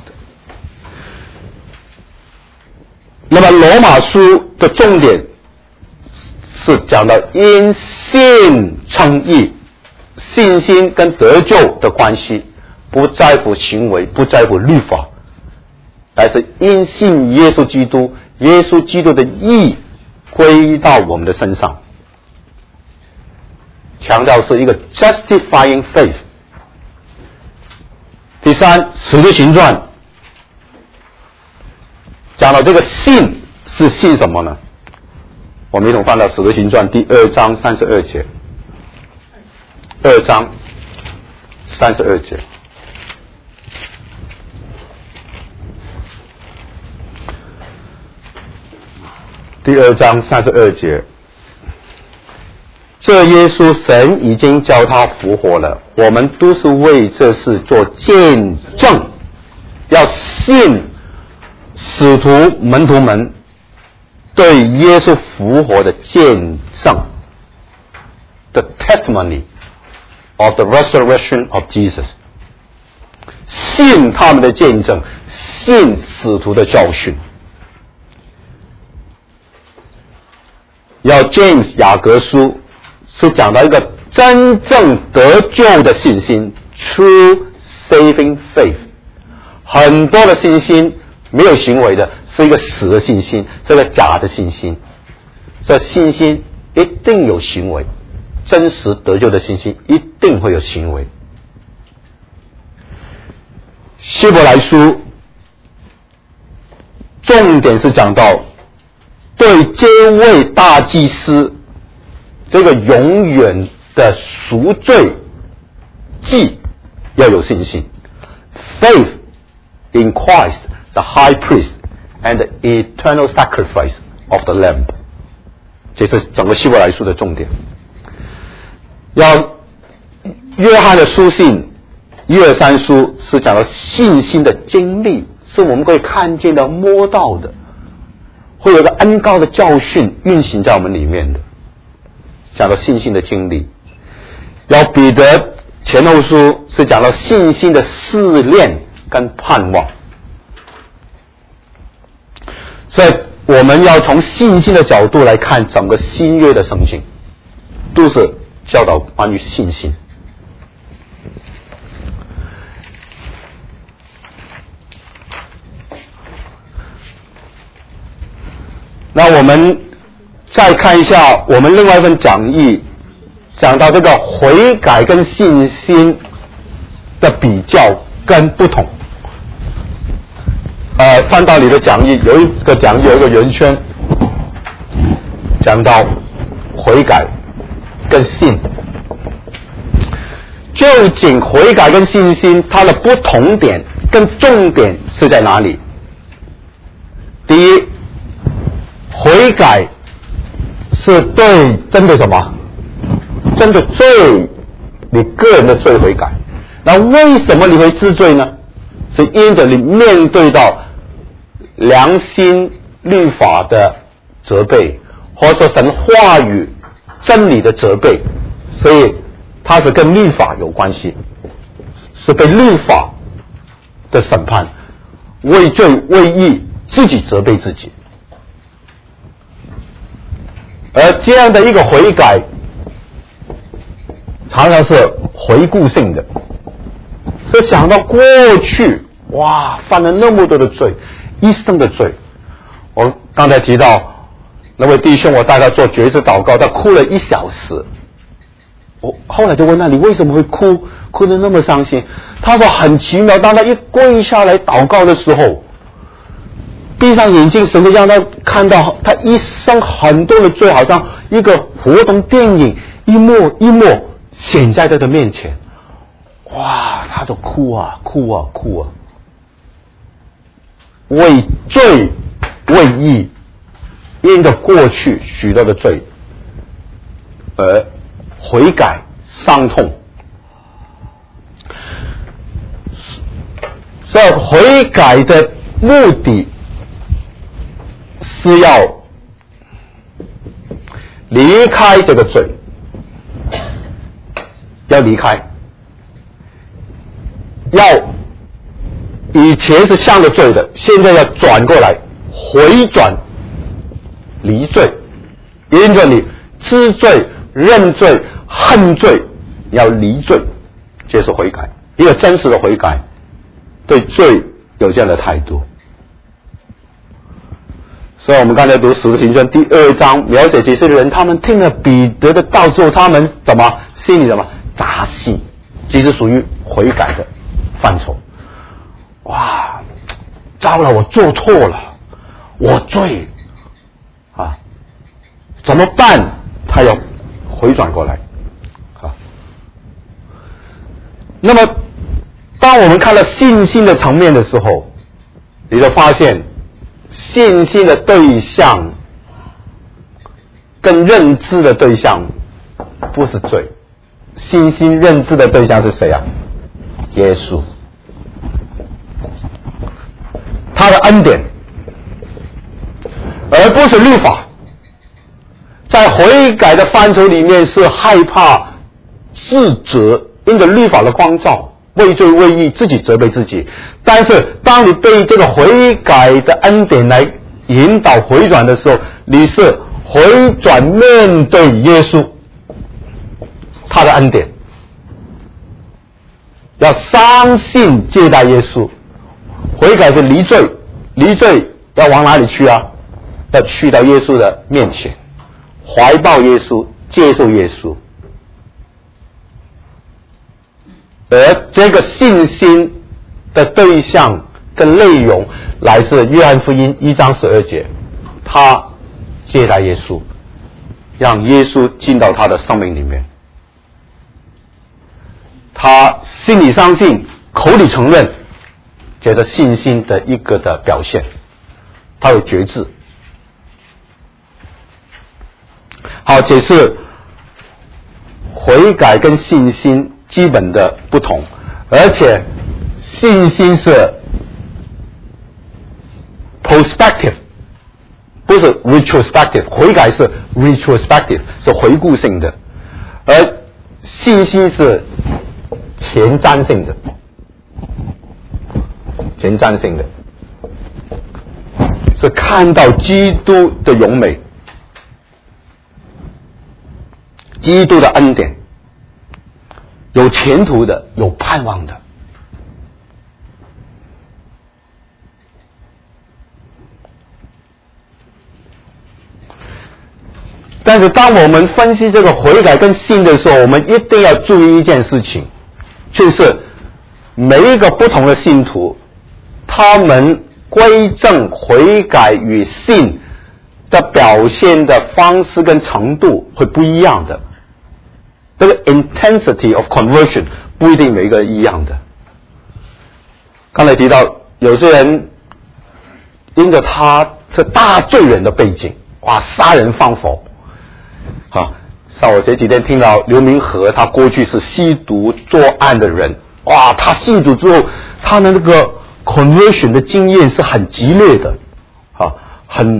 那么罗马书的重点是讲到因信称义，信心跟得救的关系，不在乎行为，不在乎律法，而是因信耶稣基督，耶稣基督的义归到我们的身上。强调是一个 justifying faith。第三，使徒行传讲到这个信是信什么呢？我们一同翻到使徒行传第2章32节，2章32节。第2章32节，这耶稣神已经叫他复活了，我们都是为这事做见证，要信使徒门徒们对耶稣复活的见证 ，the testimony of the resurrection of Jesus， 信他们的见证，信使徒的教训。要 James 雅各书是讲到一个真正得救的信心 ，true saving faith。很多的信心没有行为的，是一个死的信心，是一个假的信心。这信心一定有行为，真实得救的信心一定会有行为。希伯来书重点是讲到对这位大祭司这个永远的赎罪祭要有信心。Faith in Christ, the high priest, and the eternal sacrifice of the Lamb， 这是整个希伯来书的重点。要约翰的书信1、2、3书是讲到信心的经历，是我们可以看见的、摸到的，会有一个恩膏的教训运行在我们里面的，讲到信心的经历。要彼得前后书是讲到信心的试炼跟盼望，所以我们要从信心的角度来看整个新约的圣经，都是教导关于信心。那我们再看一下我们另外一份讲义，讲到这个悔改跟信心的比较跟不同。翻到你的讲义，有一个讲义有一个圆圈，讲到悔改跟信。究竟悔改跟信心它的不同点跟重点是在哪里？第一，悔改是对真的什么？真的罪，你个人的罪悔改。那为什么你会治罪呢？是因着你面对到良心律法的责备，或者说神话语真理的责备，所以它是跟律法有关系，是被律法的审判，为罪为义自己责备自己。而这样的一个悔改常常是回顾性的，是想到过去哇犯了那么多的罪，一生的罪。我刚才提到那位弟兄，我带他做决志祷告，他哭了1小时。我后来就问他，你为什么会哭得那么伤心？他说很奇妙，当他一跪下来祷告的时候，闭上眼睛，神会让他看到他一生很多的罪，好像一个活动电影一幕一幕显在他的面前。哇，他就哭啊，为罪为义，因着过去许多的罪而悔改伤痛。所以悔改的目的是要离开这个罪，要离开，要以前是向着罪的，现在要转过来，回转离罪，因着你知罪、认罪、恨罪，要离罪，接受悔改，一个真实的悔改，对罪有这样的态度。所以我们刚才读《使徒行传》第2章，描写这些人，他们听了彼得的道之后，他们怎么心里怎么扎心，其实属于悔改的范畴。哇，糟了，我做错了，我罪啊，怎么办？他要回转过来啊。那么，当我们看到信心的层面的时候，你就发现信心的对象跟认知的对象不是罪，信心认知的对象是谁啊？耶稣，他的恩典，而不是律法。在悔改的范畴里面是害怕自责，因着律法的光照，为罪为义，自己责备自己。但是当你被这个悔改的恩典来引导回转的时候，你是回转面对耶稣，他的恩典，要相信接待耶稣。悔改是离罪，离罪要往哪里去啊？要去到耶稣的面前，怀抱耶稣，接受耶稣。而这个信心的对象跟内容来自约翰福音1章12节，他接待耶稣，让耶稣进到他的生命里面，他心里相信，口里承认，这个信心的一个的表现，他有觉知。好，这是悔改跟信心基本的不同，而且信心是 prospective， 不是 retrospective， 悔改是 retrospective， 是回顾性的，而信心是前瞻性的，前瞻性的，是看到基督的荣美，基督的恩典，有前途的，有盼望的。但是当我们分析这个悔改跟信的时候，我们一定要注意一件事情，就是每一个不同的信徒，他们归正悔改与信的表现的方式跟程度会不一样的，这个 intensity of conversion 不一定每一个一样的。刚才提到有些人因着他是大罪人的背景，哇，杀人放火啊，像我这几天听到刘明和，他过去是吸毒作案的人，哇，他信主之后，他的那个 conversion 的经验是很激烈的啊，很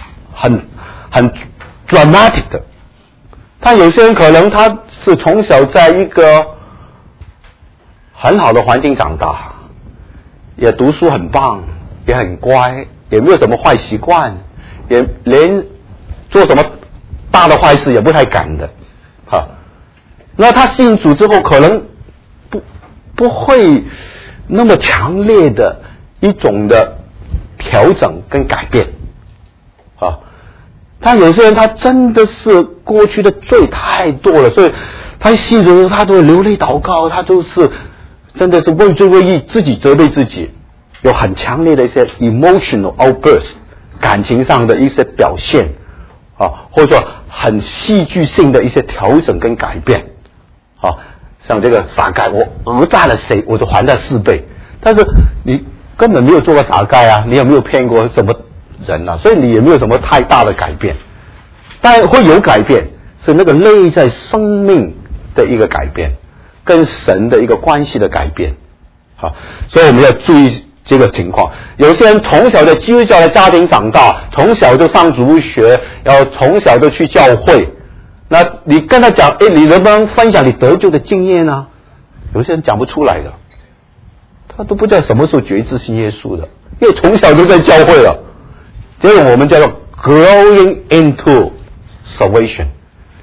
dramatic 的。但有些人可能他是从小在一个很好的环境长大，也读书很棒，也很乖，也没有什么坏习惯，也连做什么大的坏事也不太敢的啊。那他信主之后可能不会那么强烈的一种的调整跟改变啊。但有些人他真的是过去的罪太多了，所以他信主的时候他都会流泪祷告，他就是真的是为罪为义，自己责备自己，有很强烈的一些 emotional outburst， 感情上的一些表现啊，或者说很戏剧性的一些调整跟改变啊。像这个撒该，我讹诈了谁，我就还他4倍。但是你根本没有做过撒该啊，你有没有骗过什么人啊？所以你也没有什么太大的改变。当然会有改变，是那个内在生命的一个改变，跟神的一个关系的改变。好，所以我们要注意这个情况。有些人从小在基督教的家庭长大，从小就上主日学，然后从小就去教会。那你跟他讲，你能不能分享你得救的经验呢？有些人讲不出来的，他都不知道什么时候决志信耶稣的，因为从小就在教会了。这种我们叫做 growing into salvation，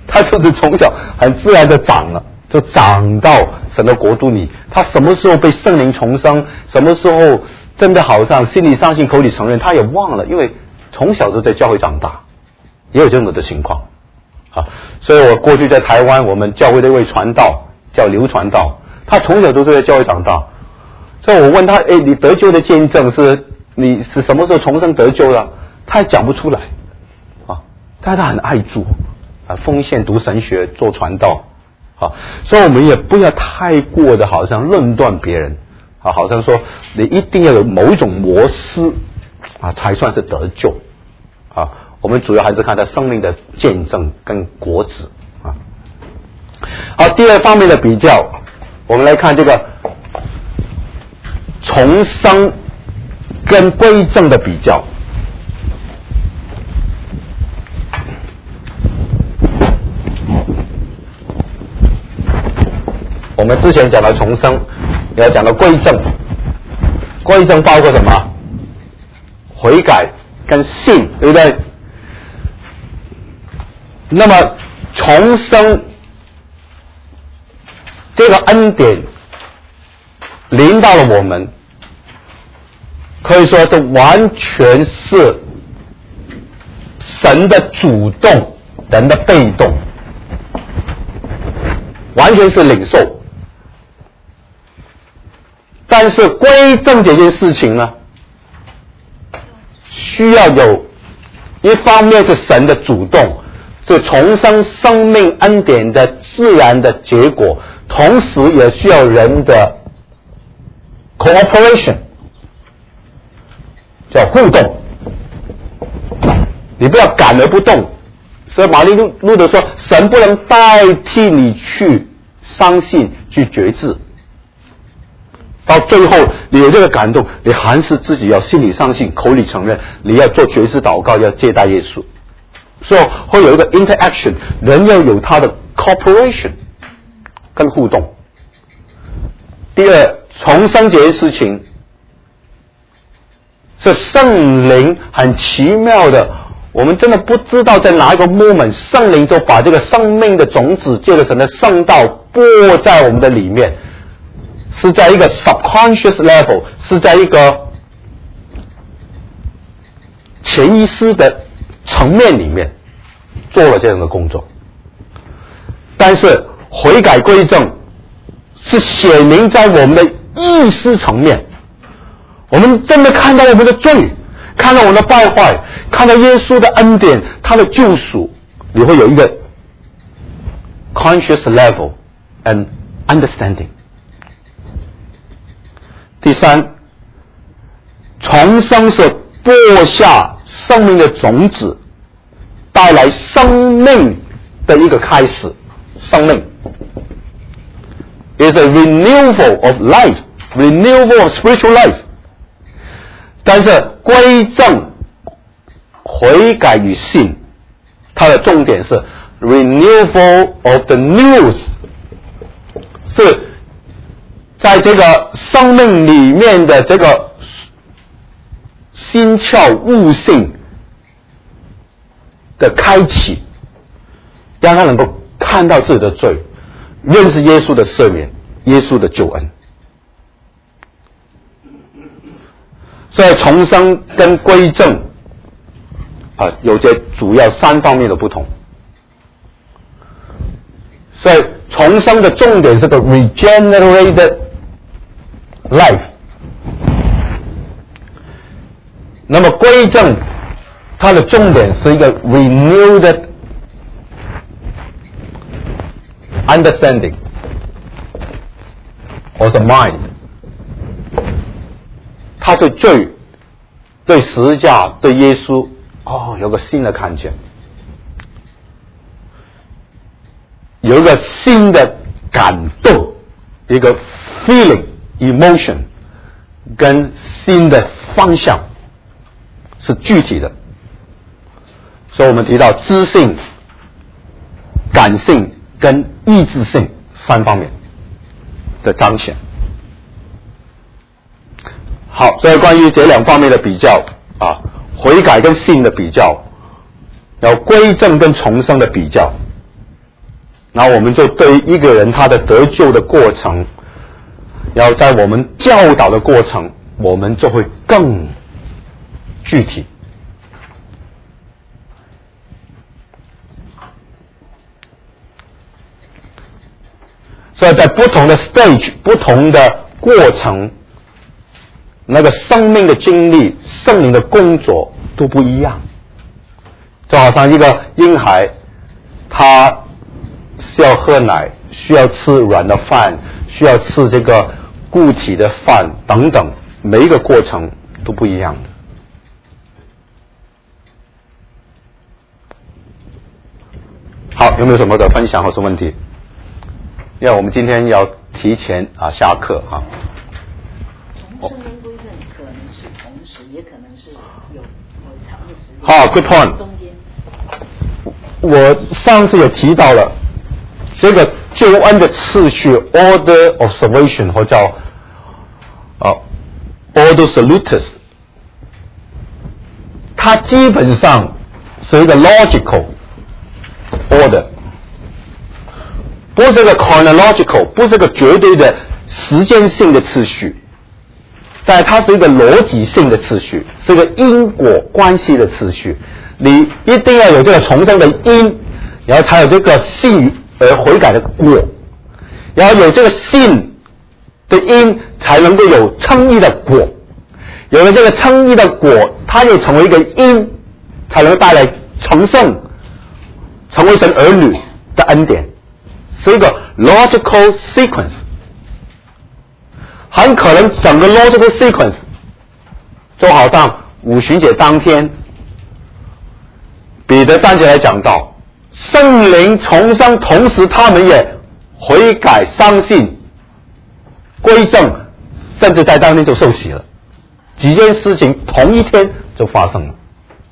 他就是从小很自然的长了，就长到神的国度里。他什么时候被圣灵重生，什么时候真的好像心里相信口里承认，他也忘了，因为从小就在教会长大，也有这样的情况啊。所以我过去在台湾，我们教会的一位传道叫刘传道，他从小都是在教会长大。所以我问他，你得救的见证你是什么时候重生得救的？他也讲不出来啊，但是他很爱主啊，奉献读神学做传道啊。所以我们也不要太过的好像论断别人啊，好像说你一定要有某一种模式啊才算是得救啊。我们主要还是看他生命的见证跟果子啊。好，第二方面的比较，我们来看这个重生跟归正的比较。我们之前讲了重生，也要讲到归正。归正包括什么？悔改跟信，对不对？那么重生这个恩典临到了我们，可以说是完全是神的主动，人的被动，完全是领受。但是归正这件事情呢，需要有一方面是神的主动，是重生生命恩典的自然的结果，同时也需要人的 cooperation， 叫互动。你不要感而不动。所以马丁路德说，神不能代替你去相信，去决志。到最后你有这个感动，你还是自己要心里相信，口里承认，你要做决志祷告，要接待耶稣。所以会有一个 interaction， 人要有他的 cooperation 跟互动。第二，重生这件事情是圣灵很奇妙的，我们真的不知道在哪一个 moment， 圣灵就把这个生命的种子借着神的圣道播在我们的里面，是在一个 subconscious level， 是在一个潜意识的层面里面做了这样的工作。但是悔改归正是显明在我们的意识层面，我们真的看到我们的罪，看到我们的败坏，看到耶稣的恩典，他的救赎，你会有一个 conscious level and understanding。第三，重生是播下生命的种子，带来生命的一个开始。生命 is a renewal of life, renewal of spiritual life。但是归正、悔改与信，它的重点是 renewal of the news， 是在这个生命里面的这个心窍悟性的开启，让他能够看到自己的罪，认识耶稣的赦免，耶稣的救恩。所以重生跟归正有这主要三方面的不同。所以重生的重点是个 regenerated life， 那么归正它的重点是一个 renewed understanding of the mind， 他对罪、对十字架、对耶稣有个新的看见，有一个新的感动，一个 feeling emotion 跟新的方向是具体的。所以我们提到知性、感性跟意志性三方面的彰显。好，所以关于这两方面的比较悔改跟信的比较，然后归正跟重生的比较， 然后我们就对一个人他的得救的过程，然后在我们教导的过程，我们就会更具体。所以在不同的 stage 不同的过程，那个生命的经历圣灵的工作都不一样。就好像一个婴孩，他需要喝奶，需要吃软的饭，需要吃这个固体的饭等等，每一个过程都不一样的。好，有没有什么的分享或是问题？因为我们今天要提前下课啊。 从圣灵归正可能是同时，也可能是有长的时间。 好 ，good point。 中间。 我上次也提到了这个救恩的次序 order of salvation 或叫ordo salutis， 它基本上是一个 logical order， 不是一个 chronological， 不是一个绝对的时间性的次序，但它是一个逻辑性的次序，是一个因果关系的次序。你一定要有这个重生的因，然后才有这个信而悔改的果，然后有这个信的因，才能够有称义的果。有了这个称义的果，它又成为一个因，才能带来成圣，成为神儿女的恩典，是一个 logical sequence。很可能整个 logical sequence 就好像五旬节当天彼得站起来讲到圣灵重生，同时他们也悔改相信归正，甚至在当天就受洗了，几件事情同一天就发生了。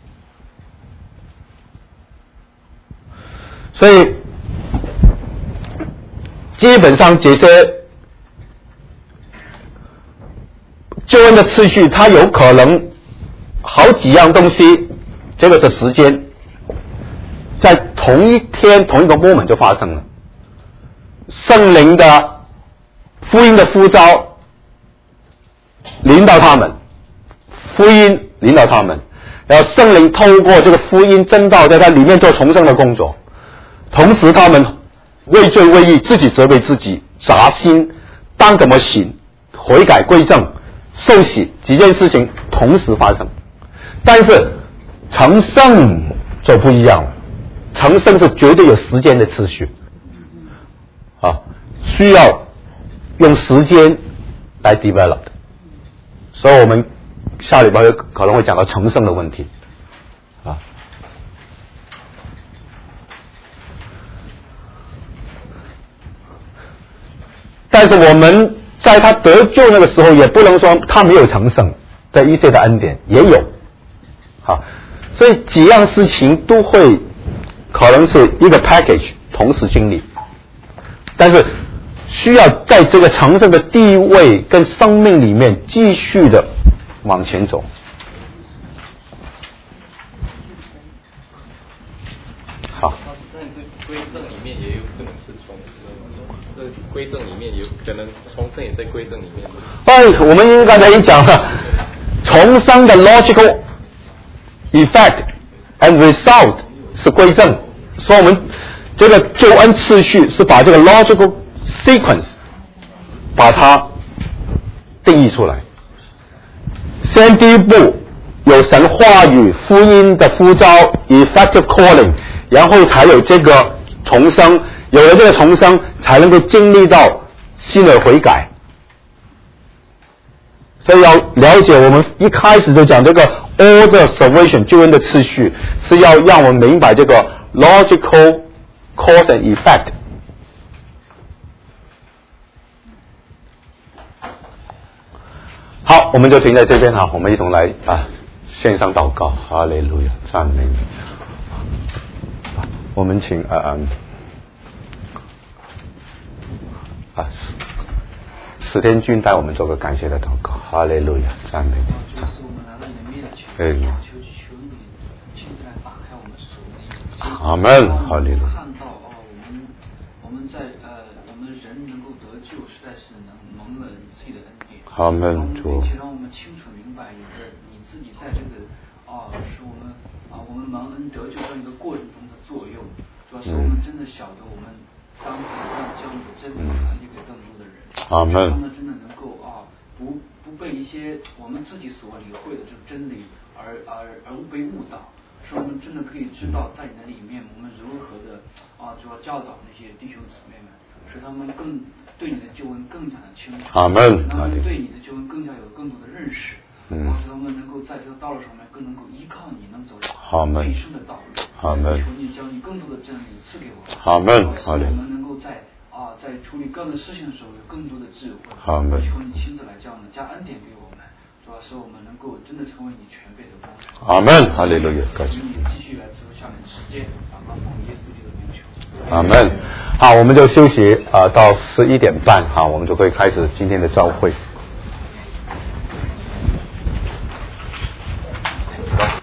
所以基本上这些救恩的次序，它有可能好几样东西，这个是时间在同一天同一个 moment 就发生了。圣灵的福音的呼召领导他们，福音领导他们，然后圣灵透过这个福音真道在它里面做重生的工作，同时他们为罪为义，自己责备自己，扎心，当怎么醒，悔改归正，受洗，几件事情同时发生。但是成圣就不一样了，成圣是绝对有时间的次序需要用时间来 develop 的。所以我们下礼拜可能会讲到成圣的问题但是我们在他得救那个时候，也不能说他没有成圣的一些的恩典也有所以几样事情都会可能是一个 package 同时经历，但是需要在这个成圣的地位跟生命里面继续的往前走。好， 但是归正里面也有可能是重生，归正里面有可能重生也在归正里面。 我们刚才已经讲了，重生的 logical effect and result 是归正，所以我们这个救恩次序是把这个 logical sequence 把它定义出来。先第一步有神话语福音的呼召 effective calling， 然后才有这个重生，有了这个重生才能够经历到信而悔改。所以要了解，我们一开始就讲这个 order salvation 救恩的次序，是要让我们明白这个 logical cause and effect。好，我们就停在这边我们一同来线上祷告，哈利路亚，赞美你。我们请史天君带我们做个感谢的祷告，哈利路亚，赞美你。 就是我们来到你的面前，求你亲自来打开我们属灵的眼睛， 阿门，哈利路亚。 看到我们我们人能够得救，实在是蒙了你自己的恩典。 阿门。主， 且让我们清楚明白，有着你自己在这个使我们我们蒙恩得救这样一个过程中的作用，主要是我们真的晓得我们当怎样将你的真理传递给更多的人。 阿门。 让他们真的能够不被一些我们自己所理会的这个真理而被误导，使我们真的可以知道在你的里面我们如何的主要教导那些弟兄姊妹们，使他们更对你的救恩更加的清楚， 阿门。 使他们对你的救恩更加有更多的认识，使他们能够在这个道路上面更能够依靠你，能走最深的道路。 阿门。 求你将你更多的真理赐给我们。 阿门。 使我们能够在处理各样的事情的时候有更多的智慧。 阿门。 求你亲自来加恩典给我们，主要使我们能够真的成为你全备的工人。 阿门。哈利路亚。感谢。 继续来持下面的时间，奉耶稣基督的名求。 阿门。好，我们就休息到11:30，好，我们就可以开始今天的教会。